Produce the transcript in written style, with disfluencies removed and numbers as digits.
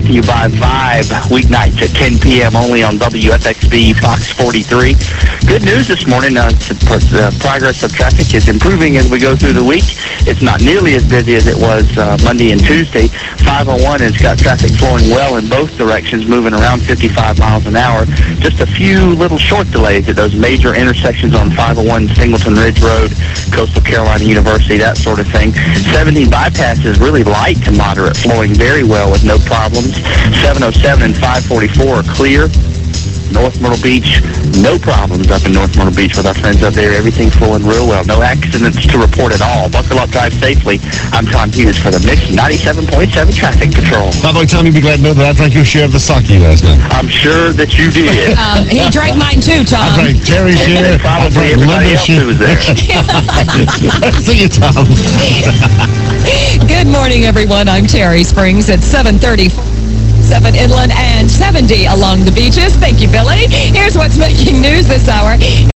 brought to you by Vibe, weeknights at 10 p.m. only on WFXB Fox 43. Good news this morning. The progress of traffic is improving as we go through the week. It's not nearly as busy as it was Monday and Tuesday. 501 has got traffic flowing well in both directions, moving around 55 miles an hour. Just a few little short delays at those major intersections on 501 Singleton Ridge Road, Coastal Carolina University, that sort of thing. 70 bypass is really light to moderate, flowing very well with no problems. 707 and 544 are clear. North Myrtle Beach, no problems up in North Myrtle Beach with our friends up there. Everything flowing real well. No accidents to report at all. Buckle up, drive safely. I'm Tom Hughes for the Mix 97.7 Traffic Patrol. By the way, Tom, you'd be glad to know that I drank your share of the sake last night. I'm sure that you did. He drank mine too, Tom. I drank Terry's share. Probably everybody else who was there. See you, Tom. Good morning, everyone. I'm Terry Springs at 7:30. 7 inland and 70 along the beaches. Thank you, Billy. Here's what's making news this hour.